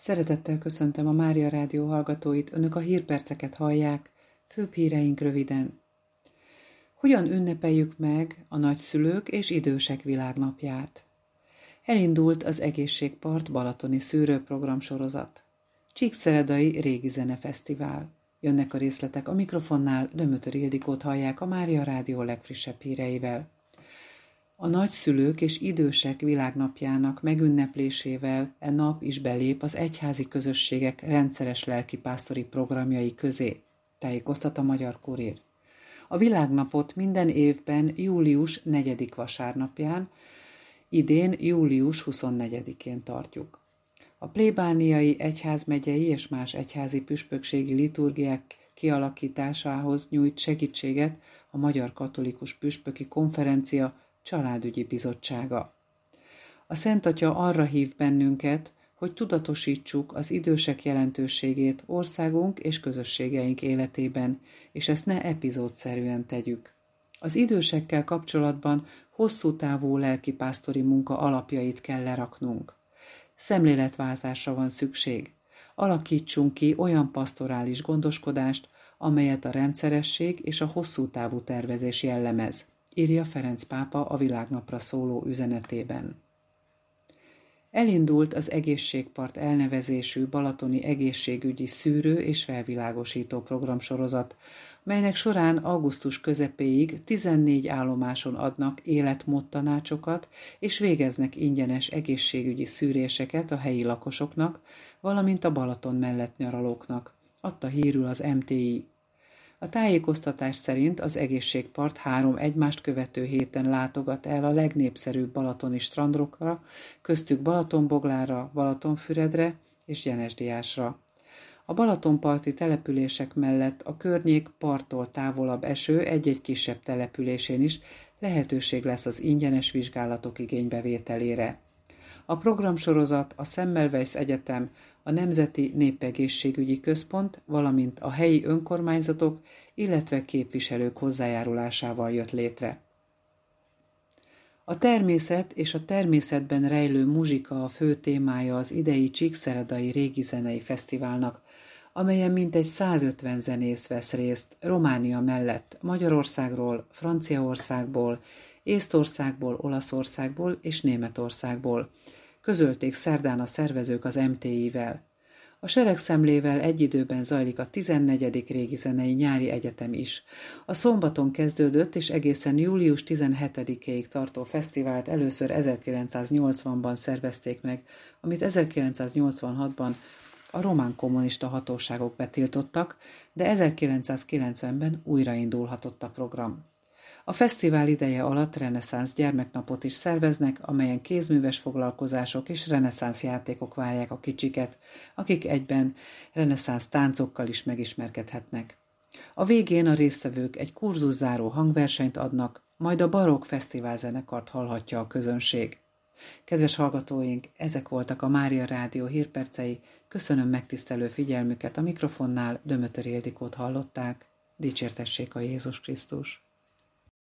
Szeretettel köszöntöm a Mária Rádió hallgatóit, önök a hírperceket hallják, főbb híreink röviden. Hogyan ünnepeljük meg a nagyszülők és idősek világnapját? Elindult az Egészségpart balatoni szűrőprogramsorozat. Csíkszeredai Régi Zenefesztivál. Jönnek a részletek, a mikrofonnál Dömötör Ildikót hallják a Mária Rádió legfrissebb híreivel. A nagyszülők és idősek világnapjának megünneplésével e nap is belép az egyházi közösségek rendszeres lelkipásztori programjai közé, tájékoztat a Magyar Kurír. A világnapot minden évben július 4. vasárnapján, idén július 24-én tartjuk. A plébániai, egyházmegyei és más egyházi püspökségi liturgiák kialakításához nyújt segítséget a Magyar Katolikus Püspöki Konferencia Családügyi Bizottsága. A Szent Atya arra hív bennünket, hogy tudatosítsuk az idősek jelentőségét országunk és közösségeink életében, és ezt ne epizódszerűen tegyük. Az idősekkel kapcsolatban hosszú távú lelkipásztori munka alapjait kell leraknunk. Szemléletváltásra van szükség. Alakítsunk ki olyan pasztorális gondoskodást, amelyet a rendszeresség és a hosszú távú tervezés jellemez, írja Ferenc pápa a világnapra szóló üzenetében. Elindult az Egészségpart elnevezésű balatoni egészségügyi szűrő és felvilágosító programsorozat, melynek során augusztus közepéig 14 állomáson adnak életmód tanácsokat és végeznek ingyenes egészségügyi szűréseket a helyi lakosoknak, valamint a Balaton mellett nyaralóknak, adta hírül az MTI. A tájékoztatás szerint az Egészségpart 3 egymást követő héten látogat el a legnépszerűbb balatoni strandokra, köztük Balatonboglára, Balatonfüredre és Gyenesdiásra. A balatonparti települések mellett a környék parttól távolabb eső egy-egy kisebb településén is lehetőség lesz az ingyenes vizsgálatok igénybevételére. A programsorozat a Semmelweis Egyetem, a Nemzeti Népegészségügyi Központ, valamint a helyi önkormányzatok, illetve képviselők hozzájárulásával jött létre. A természet és a természetben rejlő muzsika a fő témája az idei Csíkszeredai Régi Zenei Fesztiválnak, amelyen mintegy 150 zenész vesz részt Románia mellett Magyarországról, Franciaországból, Észtországból, Olaszországból és Németországból. Közölték szerdán a szervezők az MTI-vel. A seregszemlével egy időben zajlik a 14. Régi Zenei Nyári Egyetem is. A szombaton kezdődött és egészen július 17-ig tartó fesztivált először 1980-ban szervezték meg, amit 1986-ban a román kommunista hatóságok betiltottak, de 1990-ben újraindulhatott a program. A fesztivál ideje alatt reneszánsz gyermeknapot is szerveznek, amelyen kézműves foglalkozások és reneszánsz játékok várják a kicsiket, akik egyben reneszánsz táncokkal is megismerkedhetnek. A végén a résztvevők egy kurzuszzáró hangversenyt adnak, majd a barokk fesztiválzenekart hallhatja a közönség. Kedves hallgatóink, ezek voltak a Mária Rádió hírpercei, köszönöm megtisztelő figyelmüket, a mikrofonnál Dömötör Ildikót hallották, dicsértessék a Jézus Krisztus.